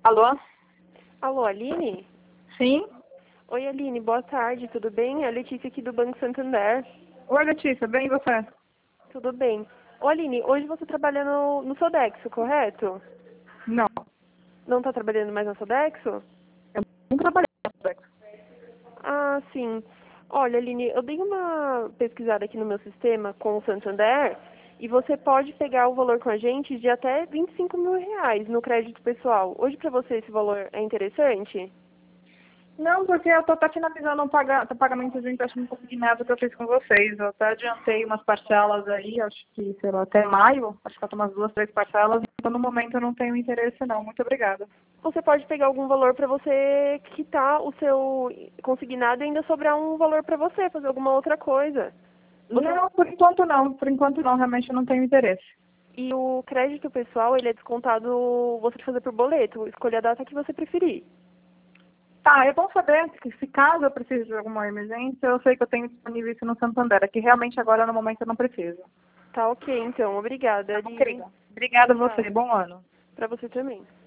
Alô? Alô, Aline? Sim? Oi, Aline, boa tarde, tudo bem? É a Letícia aqui do Banco Santander. Oi, Letícia, bem e você? Tudo bem. Ô, Aline, hoje você trabalha no Sodexo, correto? Não, Não está trabalhando mais na Sodexo? eu não trabalhei no sexo. Ah, sim. Olha, Aline, eu dei uma pesquisada aqui no meu sistema com o Santander e você pode pegar o valor com a gente de até R$ 25.000 no crédito pessoal. Hoje para você esse valor é interessante? Não, porque eu tô até finalizando um pagamento de um empréstimo consignado que eu fiz com vocês. Eu até adiantei umas parcelas aí, acho que, sei lá, até maio. Acho que faltam umas 2, 3 parcelas. Então, no momento, eu não tenho interesse, não. Muito obrigada. Você pode pegar algum valor para você quitar o seu consignado e ainda sobrar um valor para você, fazer alguma outra coisa. Você... Não, por enquanto não. Por enquanto não, realmente eu não tenho interesse. E o crédito pessoal, ele é descontado você fazer por boleto. Escolha a data que você preferir. Tá, é bom saber que se caso eu precise de alguma emergência, eu sei que eu tenho disponível isso no Santander. É que realmente agora, no momento, eu não preciso. Tá ok, então. Obrigada, Tá bom, Aline. querida? Obrigada a Tchau. você. Bom ano. Para você também.